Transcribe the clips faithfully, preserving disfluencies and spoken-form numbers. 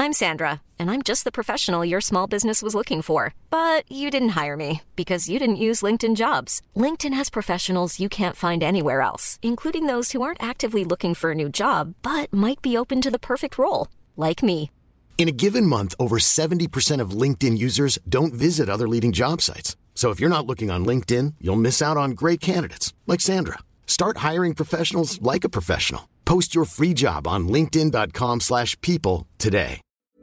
I'm Sandra, and I'm just the professional your small business was looking for. But you didn't hire me because you didn't use LinkedIn Jobs. LinkedIn has professionals you can't find anywhere else, including those who aren't actively looking for a new job, but might be open to the perfect role, like me. In a given month, over seventy percent of LinkedIn users don't visit other leading job sites. So if you're not looking on LinkedIn, you'll miss out on great candidates like Sandra. Start hiring professionals like a professional. Post your free job on linkedin dot com slash people today.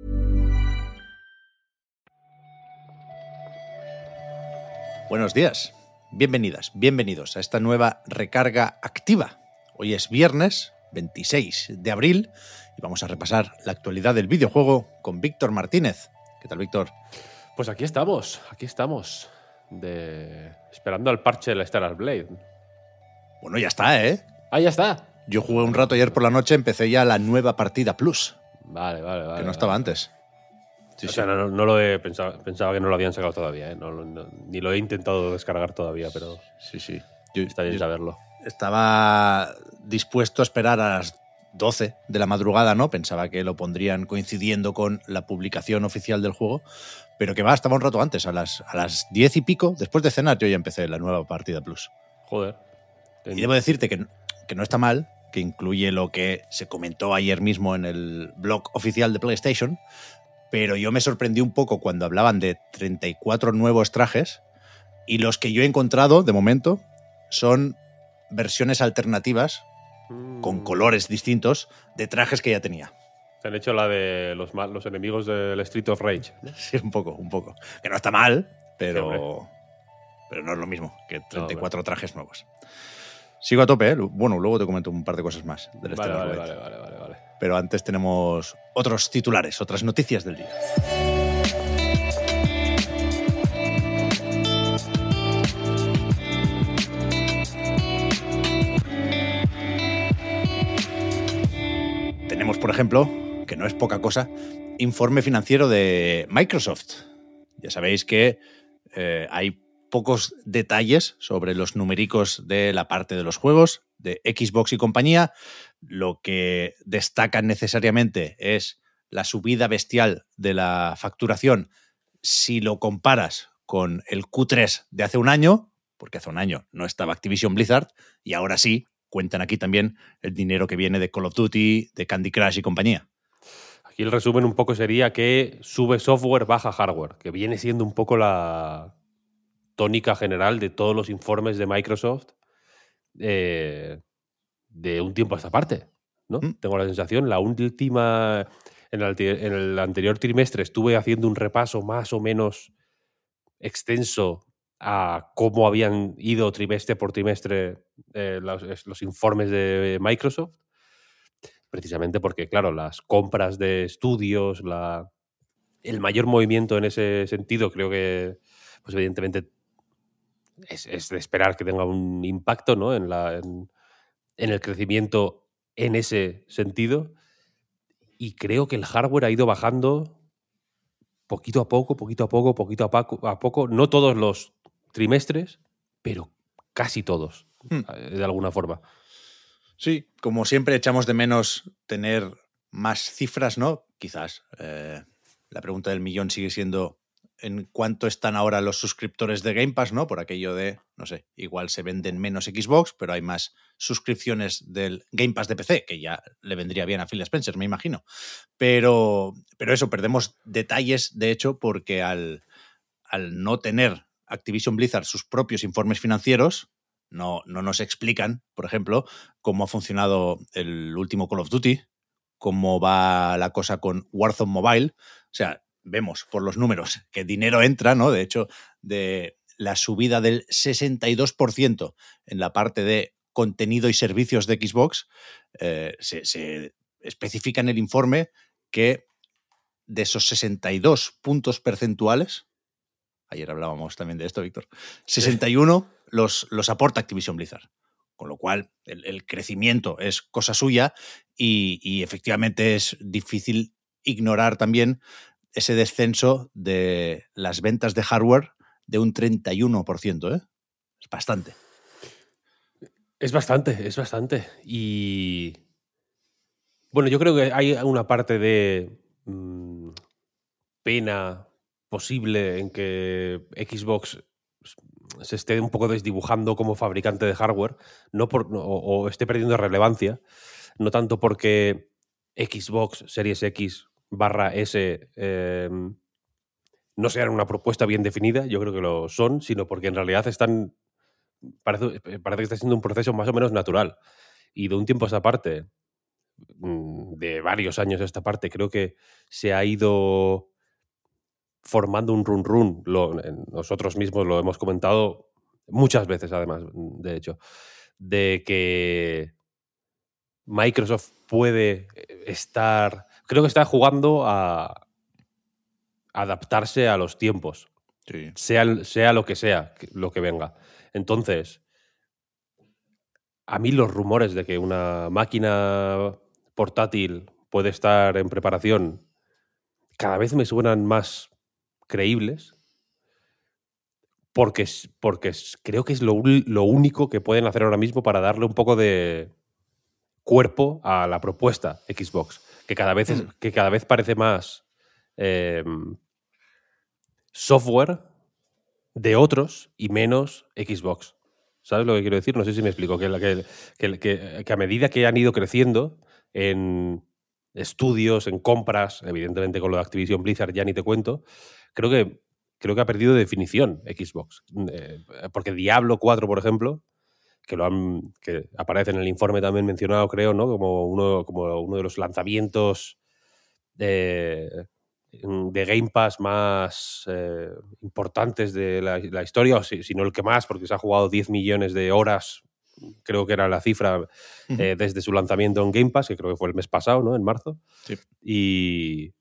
Buenos días, bienvenidas, bienvenidos a esta nueva recarga activa. Hoy es viernes veintiséis de abril y vamos a repasar la actualidad del videojuego con Víctor Martínez. ¿Qué tal, Víctor? Pues aquí estamos, aquí estamos, de... esperando al parche del Stellar Blade. Bueno, ya está, ¿eh? Ah, ya está. Yo jugué un rato ayer por la noche, empecé ya la nueva partida Plus. Vale, vale, vale. Que no estaba vale. antes. Sí, o sí. sea, no, no lo he pensado, pensaba que no lo habían sacado todavía, ¿eh? No, no, ni lo he intentado descargar todavía, pero Sí, sí. Yo, está bien yo saberlo. estaba dispuesto a esperar a las doce de la madrugada, ¿no? Pensaba que lo pondrían coincidiendo con la publicación oficial del juego, pero que va, estaba un rato antes, a las, a las diez y pico, después de cenar yo ya empecé la nueva partida Plus. Joder. Y debo decirte que, que no está mal, que incluye lo que se comentó ayer mismo en el blog oficial de PlayStation, pero yo me sorprendí un poco cuando hablaban de treinta y cuatro nuevos trajes y los que yo he encontrado, de momento, son versiones alternativas Mm. con colores distintos de trajes que ya tenía. Se han hecho la de los, mal- los enemigos del Street of Rage. Sí, un poco, un poco. Que no está mal, Sí, pero, hombre. pero no es lo mismo que treinta y cuatro No, trajes nuevos. Sigo a tope, ¿eh? Bueno, luego te comento un par de cosas más del Vale, Stellar vale, Blade. vale, vale, vale, vale. Pero antes tenemos otros titulares, otras noticias del día. Tenemos, por ejemplo, que no es poca cosa, informe financiero de Microsoft. Ya sabéis que eh, hay pocos detalles sobre los numericos de la parte de los juegos, de Xbox y compañía. Lo que destacan necesariamente es la subida bestial de la facturación si lo comparas con el Q tres de hace un año, porque hace un año no estaba Activision Blizzard, y ahora sí cuentan aquí también el dinero que viene de Call of Duty, de Candy Crush y compañía. Aquí el resumen un poco sería que sube software, baja hardware, que viene siendo un poco la tónica general de todos los informes de Microsoft eh, de un tiempo a esta parte, ¿no? Mm. Tengo la sensación, la última, en el, alti- en el anterior trimestre estuve haciendo un repaso más o menos extenso a cómo habían ido trimestre por trimestre eh, los, los informes de Microsoft, precisamente porque, claro, las compras de estudios, la, el mayor movimiento en ese sentido, creo que, pues evidentemente, es, es de esperar que tenga un impacto, ¿no? en, la, en, en el crecimiento en ese sentido. Y creo que el hardware ha ido bajando poquito a poco, poquito a poco, poquito a poco, a poco. No todos los trimestres, pero casi todos, Hmm. eh, de alguna forma. Sí, como siempre echamos de menos tener más cifras, ¿no? Quizás. Eh, la pregunta del millón sigue siendo en cuánto están ahora los suscriptores de Game Pass, ¿no? Por aquello de, no sé, igual se venden menos Xbox, pero hay más suscripciones del Game Pass de P C, que ya le vendría bien a Phil Spencer, me imagino. Pero, pero eso, perdemos detalles, de hecho, porque al, al no tener Activision Blizzard sus propios informes financieros, no, no nos explican, por ejemplo, cómo ha funcionado el último Call of Duty, cómo va la cosa con Warzone Mobile. O sea, vemos por los números que dinero entra, ¿no? De hecho, de la subida del sesenta y dos por ciento en la parte de contenido y servicios de Xbox, eh, se, se especifica en el informe que de esos sesenta y dos puntos percentuales, ayer hablábamos también de esto, Víctor, sesenta y uno los, los aporta Activision Blizzard. Con lo cual, el, el crecimiento es cosa suya y, y efectivamente es difícil ignorar también ese descenso de las ventas de hardware de un treinta y uno por ciento, ¿eh? Es bastante. Es bastante, es bastante. Y bueno, yo creo que hay una parte de... Mmm, pena posible en que Xbox se esté un poco desdibujando como fabricante de hardware, no por, o, o esté perdiendo relevancia, no tanto porque Xbox Series X barra S eh, no sean una propuesta bien definida, yo creo que lo son, sino porque en realidad están, parece, parece que está siendo un proceso más o menos natural. Y de un tiempo a esta parte, de varios años a esta parte, creo que se ha ido formando un run run. Lo, nosotros mismos lo hemos comentado muchas veces, además, de hecho, de que Microsoft puede estar, creo que está jugando a adaptarse a los tiempos, sí. sea, sea lo que sea, lo que venga. Entonces, a mí los rumores de que una máquina portátil puede estar en preparación cada vez me suenan más creíbles, porque, porque creo que es lo, lo único que pueden hacer ahora mismo para darle un poco de cuerpo a la propuesta Xbox, que cada vez, es, que cada vez parece más eh, software de otros y menos Xbox. ¿Sabes lo que quiero decir? No sé si me explico. Que, que, que, que, que a medida que han ido creciendo en estudios, en compras, evidentemente con lo de Activision Blizzard ya ni te cuento, creo que, creo que ha perdido definición Xbox. Eh, porque Diablo cuatro, por ejemplo, que lo han que aparece en el informe también mencionado, creo, ¿no? Como uno, como uno de los lanzamientos de, de Game Pass más eh, importantes de la, la historia, o si, si no el que más, porque se ha jugado diez millones de horas, creo que era la cifra, uh-huh. eh, desde su lanzamiento en Game Pass, que creo que fue el mes pasado, ¿no? En marzo. Sí. Y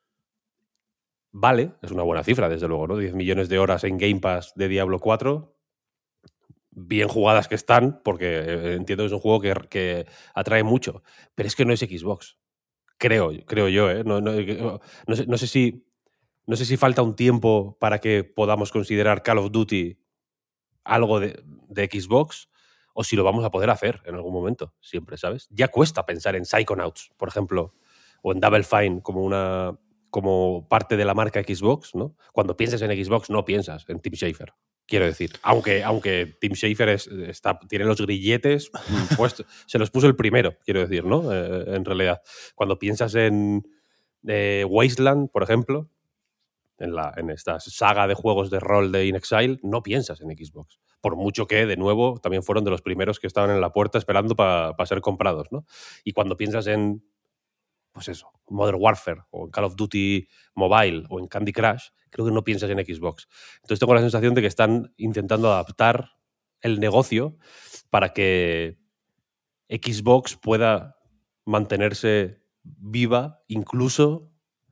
vale, es una buena cifra, desde luego, ¿no? diez millones de horas en Game Pass de Diablo cuatro. Bien jugadas que están, porque entiendo que es un juego que, que atrae mucho, pero es que no es Xbox. Creo, creo yo, ¿eh? No, no, no, sé, no, sé si, no sé si falta un tiempo para que podamos considerar Call of Duty algo de, de Xbox, o si lo vamos a poder hacer en algún momento, siempre, ¿sabes? Ya cuesta pensar en Psychonauts, por ejemplo, o en Double Fine como una como parte de la marca Xbox, ¿no? Cuando piensas en Xbox no piensas en Tim Schafer. Quiero decir, aunque, aunque Tim Schafer es, está, tiene los grilletes, pues, se los puso el primero, quiero decir, ¿no? Eh, en realidad, cuando piensas en eh, Wasteland, por ejemplo, en, la, en esta saga de juegos de rol de In Exile, no piensas en Xbox. Por mucho que, de nuevo, también fueron de los primeros que estaban en la puerta esperando para pa ser comprados, ¿no? Y cuando piensas en, pues eso, Modern Warfare, o en Call of Duty Mobile, o en Candy Crush, creo que no piensas en Xbox. Entonces tengo la sensación de que están intentando adaptar el negocio para que Xbox pueda mantenerse viva, incluso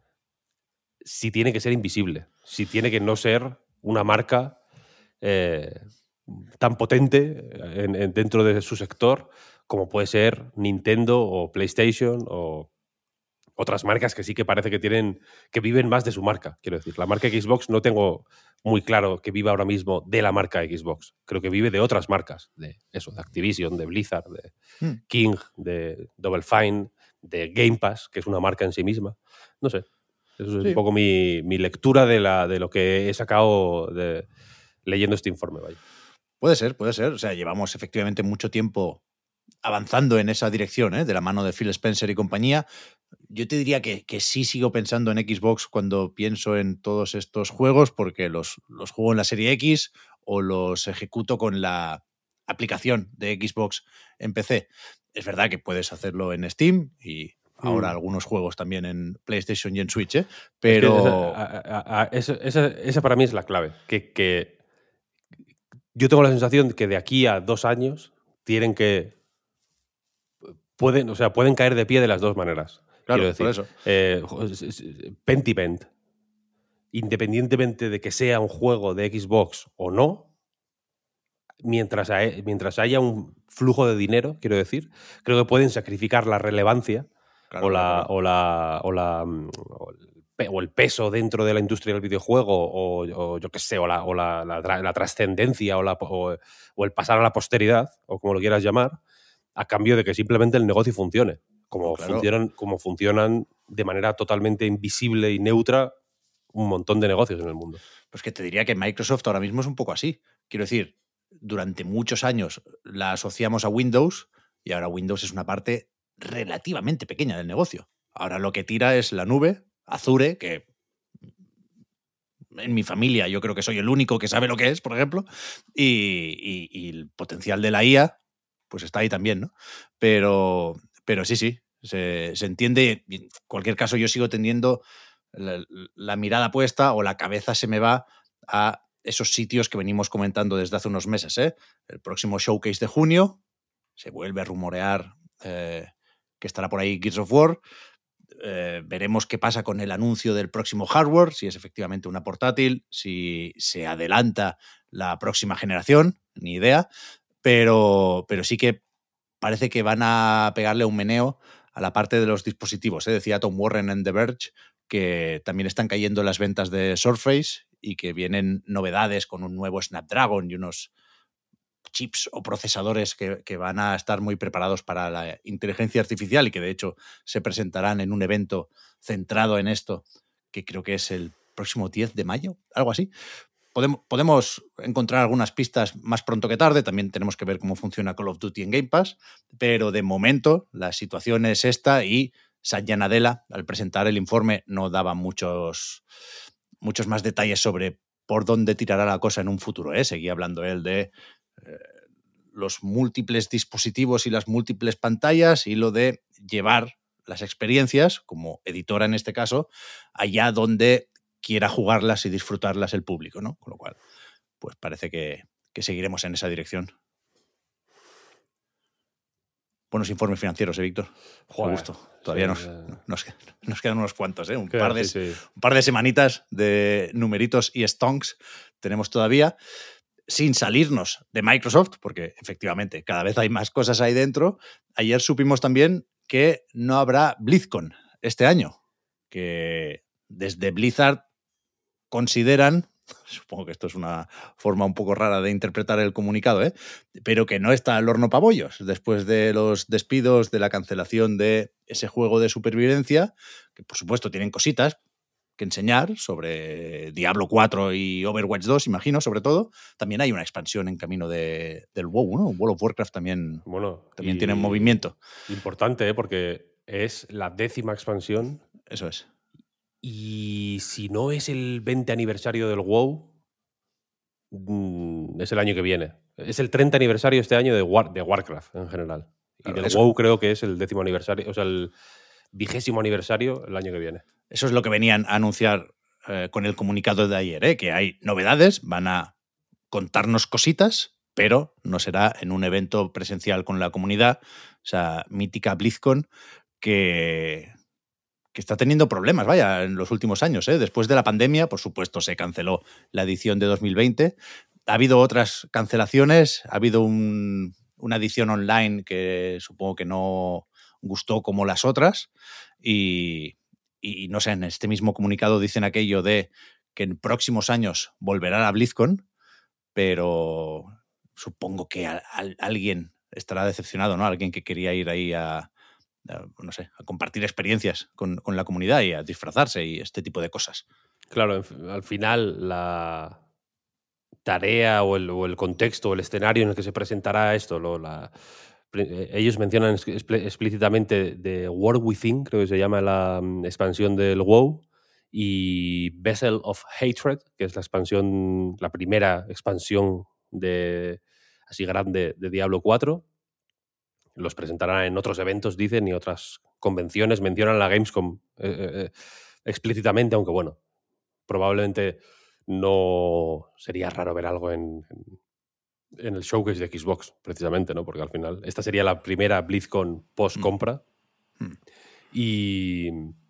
si tiene que ser invisible, si tiene que no ser una marca eh, tan potente en, en, dentro de su sector como puede ser Nintendo o PlayStation o otras marcas que sí que parece que tienen, que viven más de su marca, quiero decir. La marca Xbox no tengo muy claro que viva ahora mismo de la marca Xbox. Creo que vive de otras marcas, de eso, de Activision, de Blizzard, de hmm. King, de Double Fine, de Game Pass, que es una marca en sí misma. No sé. Eso es sí. un poco mi, mi lectura de, la, de lo que he sacado de, leyendo este informe. Vaya. Puede ser, puede ser. O sea, llevamos efectivamente mucho tiempo avanzando en esa dirección, ¿eh? De la mano de Phil Spencer y compañía. Yo te diría que, que sí sigo pensando en Xbox cuando pienso en todos estos juegos, porque los, los juego en la serie X o los ejecuto con la aplicación de Xbox en P C. Es verdad que puedes hacerlo en Steam y ahora mm. algunos juegos también en PlayStation y en Switch, ¿eh? Pero... Es que esa, a, a, esa, esa, esa para mí es la clave. Que, que yo tengo la sensación de que de aquí a dos años tienen que... Pueden, o sea, pueden caer de pie de las dos maneras. Claro, quiero decir. por eso. Eh, Pentiment, independientemente de que sea un juego de Xbox o no, mientras, hay, mientras haya un flujo de dinero, quiero decir, creo que pueden sacrificar la relevancia claro, o, la, claro. o, la, o, la, o, el, o el peso dentro de la industria del videojuego o, o yo qué sé, o la, o la, la, la trascendencia o, la, o, o el pasar a la posteridad, o como lo quieras llamar, a cambio de que simplemente el negocio funcione. Como, claro. funcionan, como funcionan de manera totalmente invisible y neutra un montón de negocios en el mundo. Pues que te diría que Microsoft ahora mismo es un poco así. Quiero decir, durante muchos años la asociamos a Windows y ahora Windows es una parte relativamente pequeña del negocio. Ahora lo que tira es la nube, Azure, que en mi familia yo creo que soy el único que sabe lo que es, por ejemplo, y, y, y el potencial de la I A pues está ahí también, ¿no? Pero, pero sí, sí, se, se entiende. En cualquier caso, yo sigo teniendo la, la mirada puesta o la cabeza se me va a esos sitios que venimos comentando desde hace unos meses, ¿eh? El próximo showcase de junio, se vuelve a rumorear eh, que estará por ahí Gears of War. Eh, veremos qué pasa con el anuncio del próximo hardware, si es efectivamente una portátil, si se adelanta la próxima generación, ni idea, pero, pero sí que parece que van a pegarle un meneo a la parte de los dispositivos. ¿eh? Decía Tom Warren en The Verge que también están cayendo las ventas de Surface y que vienen novedades con un nuevo Snapdragon y unos chips o procesadores que, que van a estar muy preparados para la inteligencia artificial y que de hecho se presentarán en un evento centrado en esto, que creo que es el próximo diez de mayo, algo así. Podemos, podemos encontrar algunas pistas más pronto que tarde, también tenemos que ver cómo funciona Call of Duty en Game Pass, pero de momento la situación es esta y Satya Nadella, al presentar el informe, no daba muchos, muchos más detalles sobre por dónde tirará la cosa en un futuro. ¿eh? Seguía hablando él de eh, los múltiples dispositivos y las múltiples pantallas y lo de llevar las experiencias, como editora en este caso, allá donde quiera jugarlas y disfrutarlas el público, ¿no? Con lo cual, pues parece que, que seguiremos en esa dirección. Buenos informes financieros, ¿eh, Víctor? Joder, gusto. Todavía sí, nos, eh... nos, nos quedan unos cuantos, ¿eh? Un, claro, par de, sí, sí. un par de semanitas de numeritos y stonks tenemos todavía, sin salirnos de Microsoft, porque efectivamente cada vez hay más cosas ahí dentro. Ayer supimos también que no habrá BlizzCon este año, que desde Blizzard consideran, supongo que esto es una forma un poco rara de interpretar el comunicado, ¿eh? pero que no está al horno pa' bollos después de los despidos, de la cancelación de ese juego de supervivencia, que por supuesto tienen cositas que enseñar sobre Diablo cuatro y Overwatch dos, imagino, sobre todo. También hay una expansión en camino de, del WoW, ¿no? World of Warcraft también, bueno, también tiene movimiento. Importante, ¿eh? Porque es la décima expansión. Eso es. Y si no es el veinte aniversario del WoW, es el año que viene. Es el treinta aniversario este año de, War, de Warcraft en general. Y claro, del eso. WoW creo que es el décimo aniversario, o sea, el vigésimo aniversario el año que viene. Eso es lo que venían a anunciar eh, con el comunicado de ayer, ¿eh? que hay novedades, van a contarnos cositas, pero no será en un evento presencial con la comunidad, o sea, mítica BlizzCon, que... que está teniendo problemas, vaya, en los últimos años. ¿eh? Después de la pandemia, por supuesto, se canceló la edición de dos mil veinte. Ha habido otras cancelaciones, ha habido un, una edición online que supongo que no gustó como las otras y, y, no sé, en este mismo comunicado dicen aquello de que en próximos años volverá a BlizzCon, pero supongo que a, a, alguien estará decepcionado, ¿no? Alguien que quería ir ahí a... no sé, a compartir experiencias con, con la comunidad y a disfrazarse y este tipo de cosas. Claro, al final la tarea o el, o el contexto o el escenario en el que se presentará esto, lo, la, ellos mencionan explícitamente de War Within, creo que se llama la expansión del WoW, y Vessel of Hatred, que es la expansión, la primera expansión de, así grande de Diablo cuatro. Los presentarán en otros eventos, dicen, y otras convenciones. Mencionan la Gamescom eh, eh, explícitamente, aunque bueno, probablemente no sería raro ver algo en, en, en el showcase de Xbox, precisamente, ¿no? Porque al final esta sería la primera BlizzCon post-compra. Mm. Mm. Y,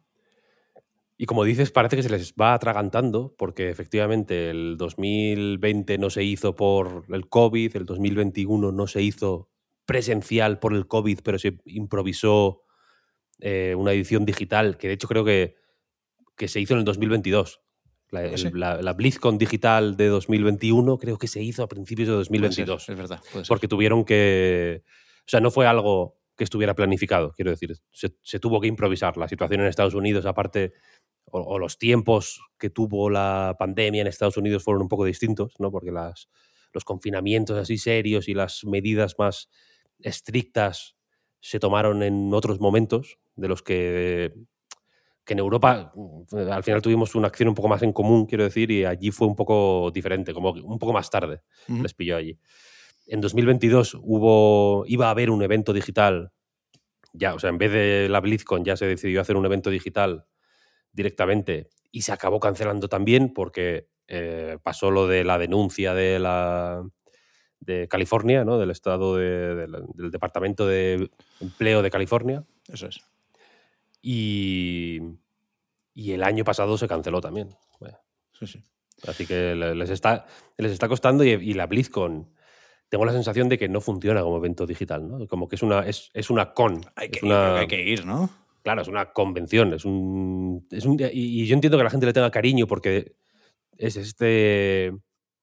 y como dices, parece que se les va atragantando, porque efectivamente el dos mil veinte no se hizo por el COVID, el dos mil veintiuno no se hizo presencial por el COVID, pero se improvisó eh, una edición digital, que de hecho creo que, que se hizo en el dos mil veintidós. La, el, sí. la, la BlizzCon digital de dos mil veintiuno creo que se hizo a principios de dos mil veintidós. Puede ser, es verdad. Puede ser. Porque tuvieron que... O sea, no fue algo que estuviera planificado, quiero decir. Se, se tuvo que improvisar. La situación en Estados Unidos, aparte, o, o los tiempos que tuvo la pandemia en Estados Unidos fueron un poco distintos, ¿no? Porque las, los confinamientos así serios y las medidas más estrictas se tomaron en otros momentos de los que, que en Europa al final tuvimos una acción un poco más en común, quiero decir, y allí fue un poco diferente, como un poco más tarde uh-huh. les pilló allí. En dos mil veintidós hubo, iba a haber un evento digital, ya, o sea, en vez de la BlizzCon ya se decidió hacer un evento digital directamente y se acabó cancelando también porque eh, pasó lo de la denuncia de la de California, ¿no? Del estado de, de, del Departamento de Empleo de California. Eso es. Y, y el año pasado se canceló también. Bueno, sí, sí. Así que les está, les está costando y, y la BlizzCon, tengo la sensación de que no funciona como evento digital, ¿no? Como que es una, es, es una con. Hay que, es una, ir, hay que ir, ¿no? Claro, es una convención. Es un, es un, y, y yo entiendo que la gente le tenga cariño porque es este...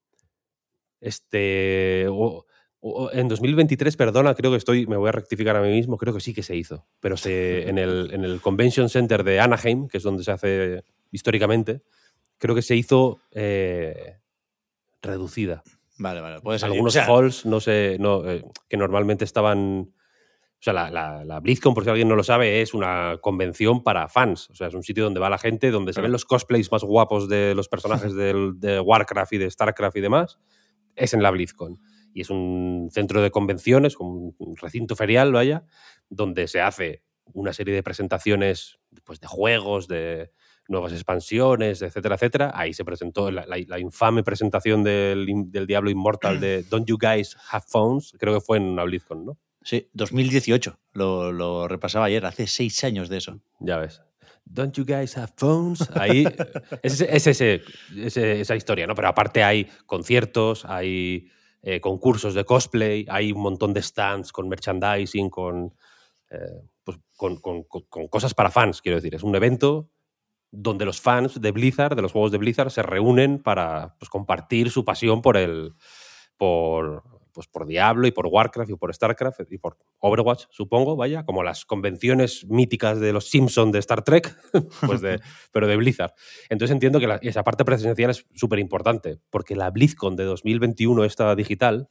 Este... O, o, en dos mil veintitrés, perdona, creo que estoy... Me voy a rectificar a mí mismo, creo que sí que se hizo. Pero se, en, el, en el Convention Center de Anaheim, que es donde se hace históricamente, creo que se hizo eh, reducida. Vale, vale. Puede ser. Algunos o sea, halls, no sé, no, eh, que normalmente estaban... O sea, la, la, la BlizzCon, por si alguien no lo sabe, es una convención para fans. O sea, es un sitio donde va la gente, donde se ven los cosplays más guapos de los personajes del, de Warcraft y de Starcraft y demás. Es en la BlizzCon. Y es un centro de convenciones, un recinto ferial, vaya, donde se hace una serie de presentaciones pues, de juegos, de nuevas expansiones, etcétera, etcétera. Ahí se presentó la, la, la infame presentación del, del Diablo Immortal de Don't You Guys Have Phones. Creo que fue en una BlizzCon, ¿no? Sí, dos mil dieciocho. Lo, lo repasaba ayer. Hace seis años de eso. Ya ves. Don't you guys have phones? Ahí es, es ese, ese, esa historia, ¿no? Pero aparte hay conciertos, hay eh, concursos de cosplay, hay un montón de stands con merchandising, con, eh, pues, con, con, con, con cosas para fans, quiero decir. Es un evento donde los fans de Blizzard, de los juegos de Blizzard, se reúnen para pues, compartir su pasión por el... por... pues por Diablo y por Warcraft y por Starcraft y por Overwatch, supongo, vaya, como las convenciones míticas de los Simpsons de Star Trek, pues de, pero de Blizzard. Entonces entiendo que la, esa parte presencial es súper importante, porque la BlizzCon de dos mil veintiuno, esta digital,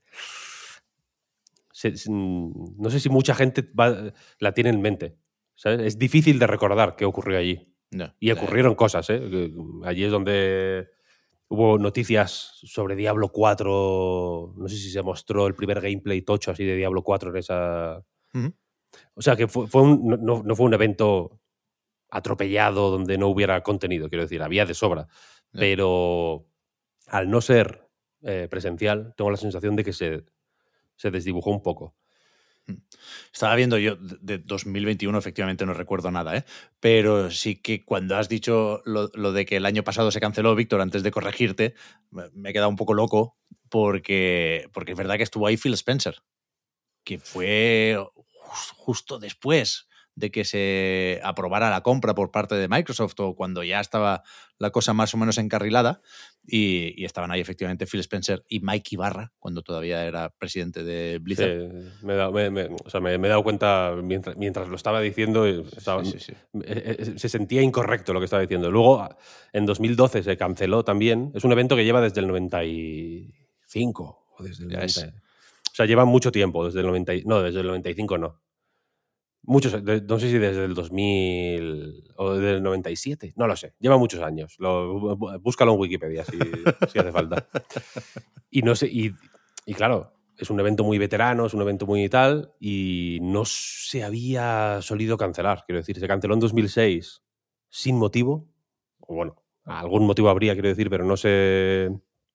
se, no sé si mucha gente va, la tiene en mente. ¿Sabes? Es difícil de recordar qué ocurrió allí. No, y ocurrieron eh. cosas, ¿eh? Allí es donde... Hubo noticias sobre Diablo cuatro, no sé si se mostró el primer gameplay tocho así de Diablo cuatro en esa... Uh-huh. O sea, que fue, fue un, no, no fue un evento atropellado donde no hubiera contenido, quiero decir, había de sobra. Uh-huh. Pero al no ser eh, presencial, tengo la sensación de que se, se desdibujó un poco. Estaba viendo yo de dos mil veintiuno, efectivamente no recuerdo nada, ¿eh? Pero sí que cuando has dicho lo, lo de que el año pasado se canceló, Víctor, antes de corregirte, me he quedado un poco loco porque, porque es verdad que estuvo ahí Phil Spencer, que fue justo después de que se aprobara la compra por parte de Microsoft o cuando ya estaba la cosa más o menos encarrilada y, y estaban ahí efectivamente Phil Spencer y Mike Ibarra cuando todavía era presidente de Blizzard. Sí, me, he dado, me, me, o sea, me, me he dado cuenta mientras, mientras lo estaba diciendo, estaba, sí, sí, sí. se sentía incorrecto lo que estaba diciendo. Luego en dos mil doce se canceló también. Es un evento que lleva desde el noventa y cinco o desde el noventa. O sea, lleva mucho tiempo, desde el noventa, no, desde el noventa y cinco no. Muchos, no sé si desde el dos mil o desde el noventa y siete, no lo sé, lleva muchos años. Lo, búscalo en Wikipedia si, si hace falta. Y no sé, y, y claro, es un evento muy veterano, es un evento muy tal, y no se había solido cancelar. Quiero decir, se canceló en dos mil seis sin motivo, o bueno, algún motivo habría, quiero decir, pero no se.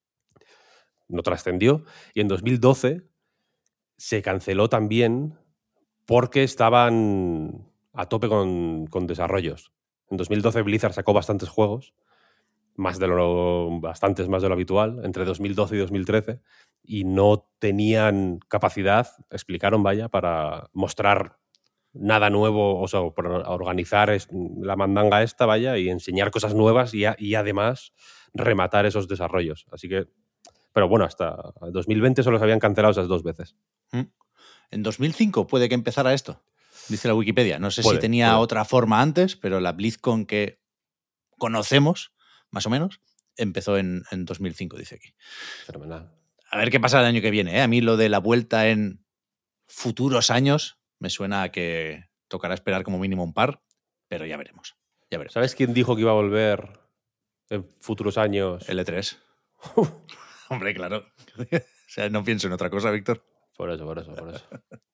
No trascendió. Y en dos mil doce se canceló también porque estaban a tope con, con desarrollos. En dos mil doce Blizzard sacó bastantes juegos, más de lo, bastantes más de lo habitual, entre dos mil doce y dos mil trece, y no tenían capacidad, explicaron, vaya, para mostrar nada nuevo, o sea, para organizar la mandanga esta, vaya, y enseñar cosas nuevas y, y además rematar esos desarrollos. Así que, pero bueno, hasta dos mil veinte solo se habían cancelado esas dos veces. ¿Mm? En dos mil cinco puede que empezara esto, dice la Wikipedia. No sé Puede, si tenía puede. otra forma antes, pero la BlizzCon que conocemos, más o menos, empezó en, en dos mil cinco, dice aquí. Fenomenal. A ver qué pasa el año que viene, ¿eh? A mí lo de la vuelta en futuros años me suena a que tocará esperar como mínimo un par, pero ya veremos. Ya veremos. ¿Sabes quién dijo que iba a volver en futuros años? L tres. Hombre, claro. O sea, no pienso en otra cosa, Víctor. Por eso, por eso, por eso.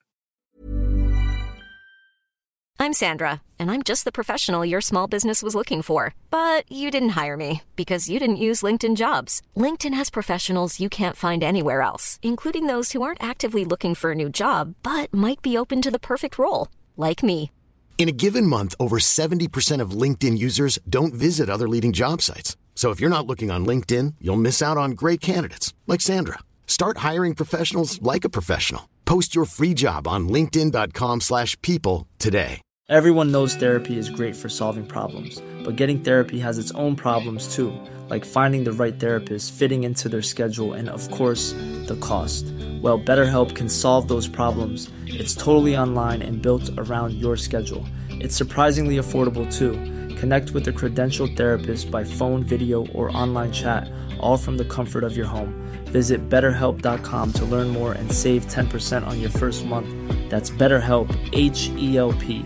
I'm Sandra, and I'm just the professional your small business was looking for. But you didn't hire me because you didn't use LinkedIn Jobs. LinkedIn has professionals you can't find anywhere else, including those who aren't actively looking for a new job, but might be open to the perfect role, like me. In a given month, over seventy percent of LinkedIn users don't visit other leading job sites. So if you're not looking on LinkedIn, you'll miss out on great candidates like Sandra. Start hiring professionals like a professional. Post your free job on linkedin.com slash people today. Everyone knows therapy is great for solving problems, but getting therapy has its own problems too, like finding the right therapist, fitting into their schedule, and of course, the cost. Well, BetterHelp can solve those problems. It's totally online and built around your schedule. It's surprisingly affordable too. Connect with a credentialed therapist by phone, video, or online chat, all from the comfort of your home. Visit better help dot com to learn more and save ten percent on your first month. That's BetterHelp, H E L P.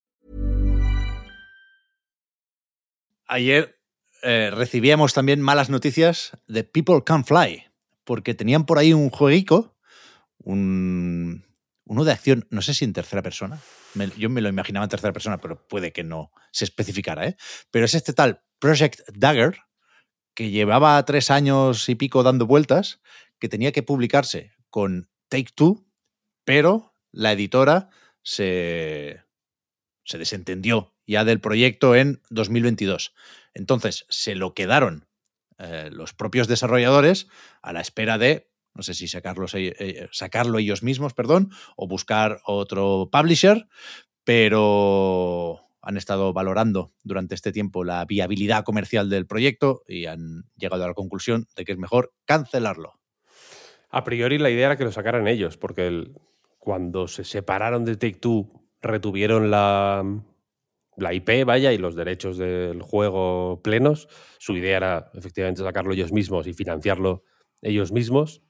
Ayer eh, recibíamos también malas noticias de People Can Fly, porque tenían por ahí un jueguico, un, uno de acción, no sé si en tercera persona, me, yo me lo imaginaba en tercera persona, pero puede que no se especificara, ¿eh? Pero es este tal Project Dagger, que llevaba tres años y pico dando vueltas, que tenía que publicarse con Take-Two, pero la editora se, se desentendió ya del proyecto en dos mil veintidós. Entonces se lo quedaron eh, los propios desarrolladores a la espera de, no sé si sacarlos, eh, sacarlo ellos mismos, perdón, o buscar otro publisher, pero han estado valorando durante este tiempo la viabilidad comercial del proyecto y han llegado a la conclusión de que es mejor cancelarlo. A priori la idea era que lo sacaran ellos, porque el, cuando se separaron de Take-Two retuvieron la, la I P, vaya, y los derechos del juego plenos. Su idea era efectivamente sacarlo ellos mismos y financiarlo ellos mismos.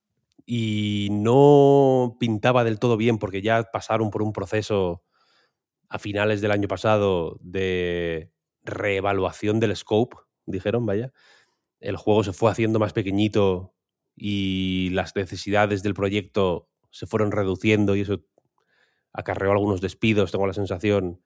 Y no pintaba del todo bien porque ya pasaron por un proceso a finales del año pasado de reevaluación del scope, dijeron, vaya. El juego se fue haciendo más pequeñito y las necesidades del proyecto se fueron reduciendo y eso acarreó algunos despidos, tengo la sensación.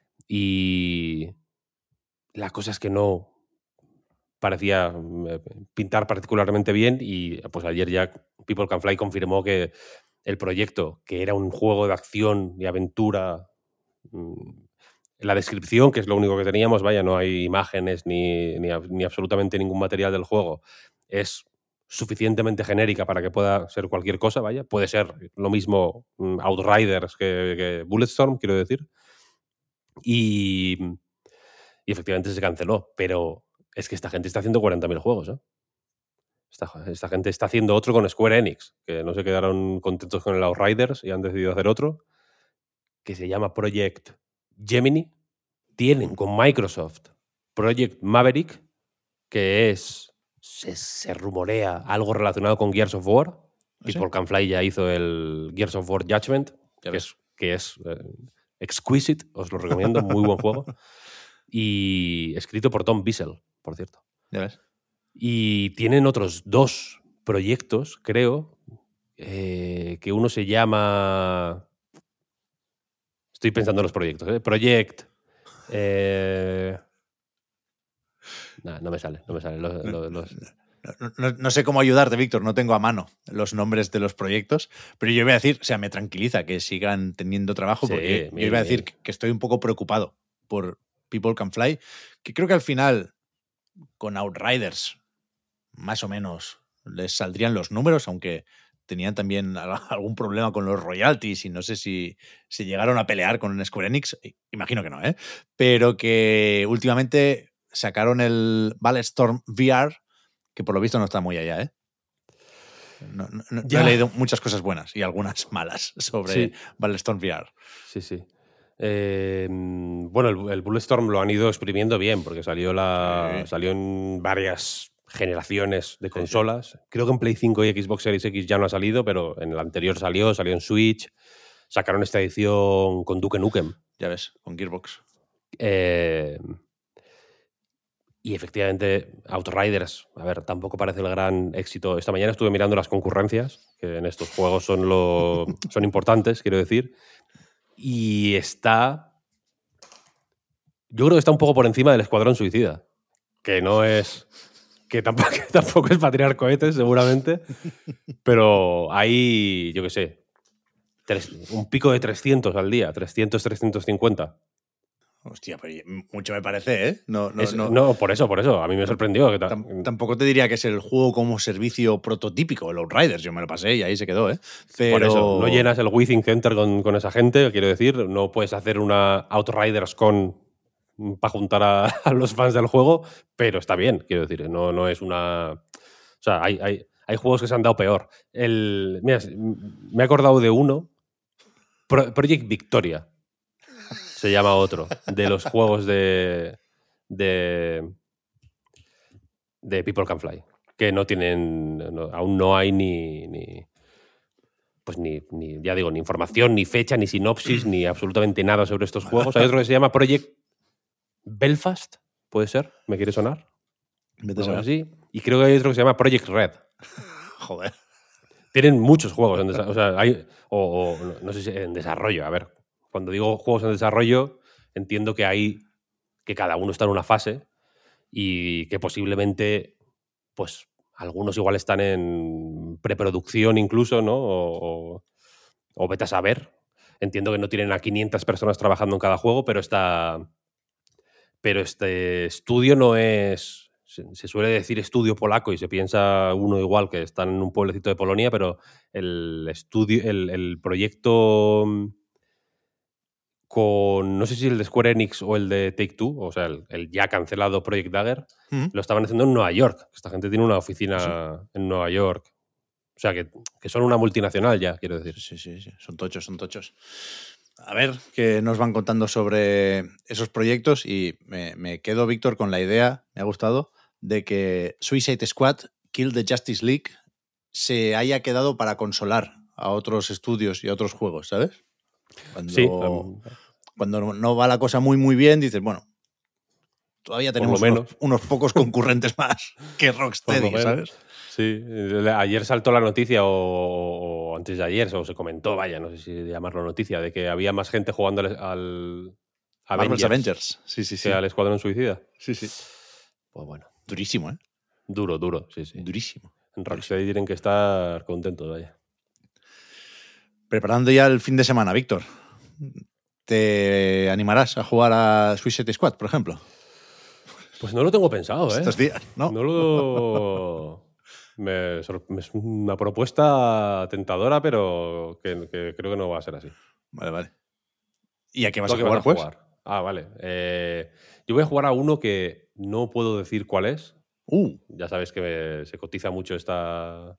Y la cosa es que no parecía pintar particularmente bien y pues ayer ya People Can Fly confirmó que el proyecto, que era un juego de acción y aventura, en la descripción, que es lo único que teníamos, vaya, no hay imágenes ni, ni, ni absolutamente ningún material del juego, es suficientemente genérica para que pueda ser cualquier cosa, vaya, puede ser lo mismo Outriders que, que Bulletstorm, quiero decir, y, y efectivamente se canceló, pero es que esta gente está haciendo cuarenta mil juegos, ¿eh? Esta, esta gente está haciendo otro con Square Enix, que no se quedaron contentos con el Outriders y han decidido hacer otro, que se llama Project Gemini. Tienen con Microsoft Project Maverick, que es, se, se rumorea algo relacionado con Gears of War. ¿Sí? People Can Fly ya hizo el Gears of War Judgment, que es, que es eh, exquisite, os lo recomiendo, muy buen juego. Y escrito por Tom Bissell, por cierto. Ya ves. Y tienen otros dos proyectos, creo, eh, que uno se llama... Estoy pensando en los proyectos. ¿eh? Project... Eh... Nah, no me sale, no me sale. Los, los, los... No, no, no sé cómo ayudarte, Víctor, no tengo a mano los nombres de los proyectos, pero yo iba a decir, o sea, me tranquiliza que sigan teniendo trabajo, sí, porque bien, yo iba a decir bien. que estoy un poco preocupado por People Can Fly, que creo que al final, con Outriders, más o menos, les saldrían los números, aunque tenían también algún problema con los royalties y no sé si, si llegaron a pelear con Square Enix, imagino que no, ¿eh? Pero que últimamente sacaron el Bulletstorm V R, que por lo visto no está muy allá, ¿eh? No, no, no, no he leído muchas cosas buenas y algunas malas sobre sí. Bulletstorm V R. Sí, sí. Eh, bueno, el, el Bulletstorm lo han ido exprimiendo bien porque salió, la, sí. salió en varias generaciones de consolas. Sí, sí. Creo que en Play cinco y Xbox Series X ya no ha salido, pero en el anterior salió, salió en Switch. Sacaron esta edición con Duke Nukem. Ya ves, con Gearbox. Eh, y efectivamente, Outriders, a ver, tampoco parece el gran éxito. Esta mañana estuve mirando las concurrencias, que en estos juegos son, lo, son importantes, quiero decir. Y está... Yo creo que está un poco por encima del Escuadrón Suicida. Que no es... Que tampoco, que tampoco es para tirar cohetes, seguramente. Pero hay, yo qué sé, tres, un pico de trescientos al día. trescientos, trescientos cincuenta. Hostia, pero mucho me parece, ¿eh? No, no, es, no. no, por eso, por eso. A mí me sorprendió. Que Tam, tampoco te diría que es el juego como servicio prototípico, el Outriders. Yo me lo pasé y ahí se quedó, ¿eh? Pero... Por eso, no llenas el Withing Center con, con esa gente, quiero decir. No puedes hacer una Outriders con para juntar a, a los fans del juego, pero está bien, quiero decir. No, no es una... O sea, hay, hay, hay juegos que se han dado peor. El, mira, me he acordado de uno, Pro, Project Victoria. Se llama otro, de los juegos de, de, de People Can Fly, que no tienen, no, aún no hay ni, ni pues ni, ni, ya digo, ni información, ni fecha, ni sinopsis, ni absolutamente nada sobre estos juegos. Hay otro que se llama Project Belfast, ¿puede ser? ¿Me quiere sonar? Vete a así. Y creo que hay otro que se llama Project Red. Joder. Tienen muchos juegos en desarrollo, o sea, hay, o, o no sé si en desarrollo, a ver. Cuando digo juegos en desarrollo, entiendo que hay que cada uno está en una fase y que posiblemente, pues, algunos igual están en preproducción incluso, ¿no? O, o, o vete a saber. Entiendo que no tienen a quinientas personas trabajando en cada juego, pero está, pero este estudio no es... Se suele decir estudio polaco y se piensa uno igual que están en un pueblecito de Polonia, pero el estudio, el, el proyecto... con, no sé si el de Square Enix o el de Take-Two, o sea, el, el ya cancelado Project Dagger, mm. lo estaban haciendo en Nueva York. Esta gente tiene una oficina sí. en Nueva York. O sea, que, que son una multinacional ya, quiero decir. Sí, sí, sí. Son tochos, son tochos. A ver, que nos van contando sobre esos proyectos y me, me quedo, Víctor, con la idea, me ha gustado, de que Suicide Squad, Kill the Justice League, se haya quedado para consolar a otros estudios y a otros juegos, ¿sabes? Cuando, sí, um, cuando no va la cosa muy muy bien, dices, bueno, todavía tenemos por lo menos. Unos, unos pocos concurrentes más que Rocksteady, ¿sabes? Sí, ayer saltó la noticia, o, o antes de ayer, o se comentó, vaya, no sé si llamarlo noticia, de que había más gente jugando al, al Avengers, Avengers. Sí, sí, sí. que al Escuadrón Suicida. Sí, sí. Pues bueno. Durísimo, ¿eh? Duro, duro, sí, sí. Durísimo. En Rocksteady tienen que estar contentos, vaya. Preparando ya el fin de semana, Víctor. ¿Te animarás a jugar a Suicide Squad, por ejemplo? Pues no lo tengo pensado, ¿eh? Estos días, ¿no? No lo... Me, es una propuesta tentadora, pero que, que creo que no va a ser así. Vale, vale. ¿Y a qué vas a qué jugar, vas a pues? Jugar? Ah, vale. Eh, yo voy a jugar a uno que no puedo decir cuál es. Uh. Ya sabes que me, se cotiza mucho esta...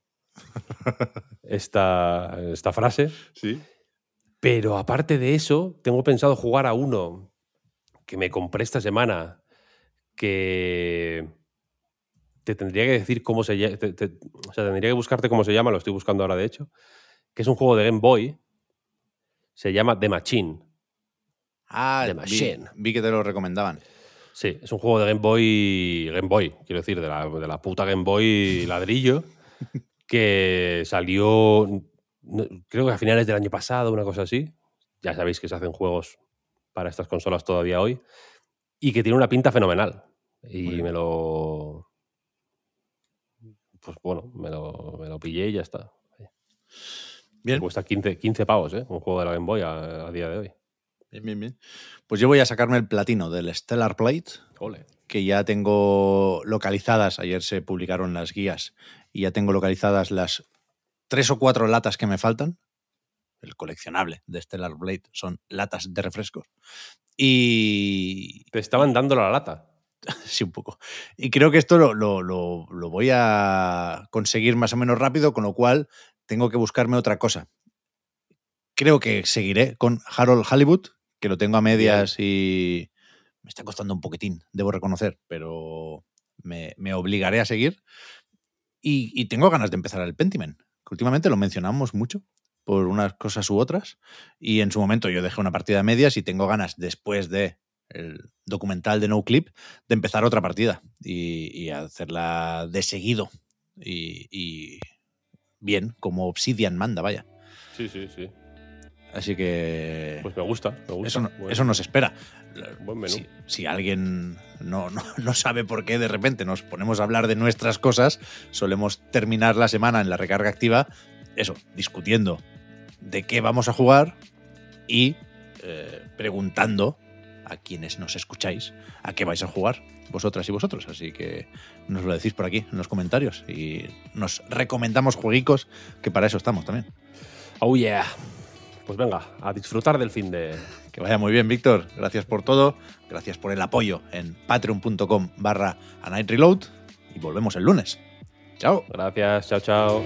Esta, esta frase. Sí. Pero aparte de eso, tengo pensado jugar a uno que me compré esta semana, que te tendría que decir cómo se llama. Te, te, o sea, tendría que buscarte cómo se llama, lo estoy buscando ahora de hecho. Que es un juego de Game Boy. Se llama The Machine. Ah, The Machine. Vi, vi que te lo recomendaban. Sí, es un juego de Game Boy. Game Boy, quiero decir, de la, de la puta Game Boy ladrillo. Que salió, creo que a finales del año pasado, una cosa así. Ya sabéis que se hacen juegos para estas consolas todavía hoy. Y que tiene una pinta fenomenal. Y me lo... Pues bueno, me lo, me lo pillé y ya está. Bien. Me cuesta quince, quince pavos, ¿eh? Un juego de la Game Boy a, a día de hoy. Bien, bien, bien. Pues yo voy a sacarme el platino del Stellar Plate. Ole. Que ya tengo localizadas, ayer se publicaron las guías, y ya tengo localizadas las tres o cuatro latas que me faltan. El coleccionable de Stellar Blade son latas de refrescos. Y... Te estaban dando la lata. Sí, un poco. Y creo que esto lo, lo, lo, lo voy a conseguir más o menos rápido, con lo cual tengo que buscarme otra cosa. Creo que seguiré con Harold Hollywood, que lo tengo a medias Bien. y me está costando un poquitín, debo reconocer, pero me, me obligaré a seguir. Y, y tengo ganas de empezar el Pentiment, que últimamente lo mencionamos mucho por unas cosas u otras, y en su momento yo dejé una partida a medias y tengo ganas, después de el documental de No Clip, de empezar otra partida y, y hacerla de seguido y, y bien, como Obsidian manda, vaya. Sí, sí, sí. Así que... Pues me gusta, me gusta. Eso, no, bueno. eso nos espera. Buen menú. Si, si alguien no, no, no sabe por qué de repente nos ponemos a hablar de nuestras cosas, solemos terminar la semana en la recarga activa, eso, discutiendo de qué vamos a jugar y eh, preguntando a quienes nos escucháis a qué vais a jugar vosotras y vosotros. Así que nos lo decís por aquí en los comentarios y nos recomendamos jueguicos, que para eso estamos también. Oh yeah. Pues venga, a disfrutar del fin de... Que vaya muy bien, Víctor. Gracias por todo. Gracias por el apoyo en patreon.com barra a night reload. Y volvemos el lunes. Chao. Gracias. Chao, chao.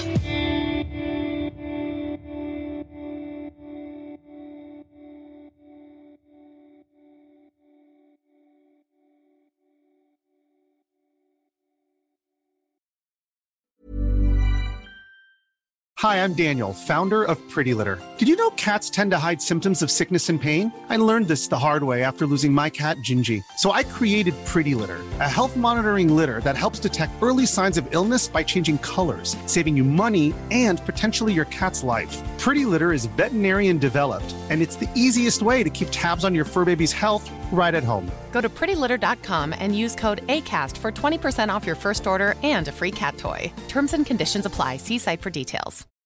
Hi, I'm Daniel, founder of Pretty Litter. Did you know cats tend to hide symptoms of sickness and pain? I learned this the hard way after losing my cat, Gingy. So I created Pretty Litter, a health monitoring litter that helps detect early signs of illness by changing colors, saving you money and potentially your cat's life. Pretty Litter is veterinarian developed, and it's the easiest way to keep tabs on your fur baby's health right at home. Go to pretty litter dot com and use code ACAST for twenty percent off your first order and a free cat toy. Terms and conditions apply. See site for details.